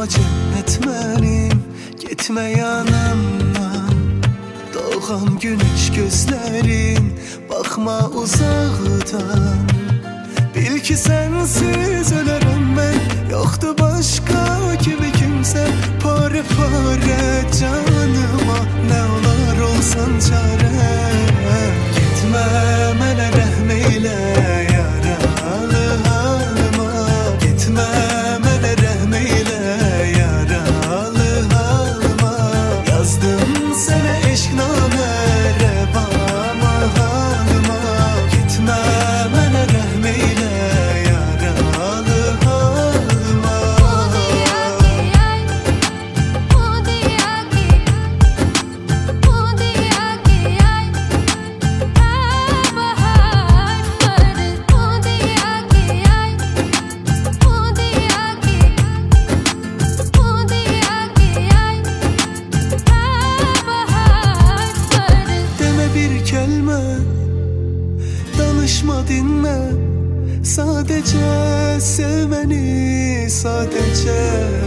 Amma cennet mənim, getmə yanımdan. Doğan güneş gözlerin, bakma uzaktan. Bil ki sensiz ölerim ben, yoktu başka kimi kimse. Pare pare canıma, ne olar olsan çare. Gitme mənə rəhm eylə yaralı halıma. Gitme mənə rəhm eylə yaralı halıma. Yazdım sənə eşqnamə rəvama halıma. Gitme mənə rəhm eylə yaralı halıma. Danışma dinme, sadece sevmeni, sadece.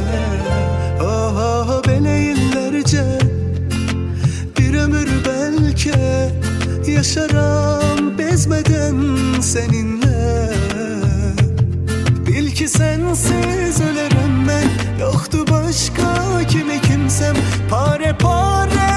Ah belə illərcə, bir ömür belki yaşaram bezmeden seninle. Bil ki sensiz ölerim ben, yoktu başka kimi kimsem. Pare pare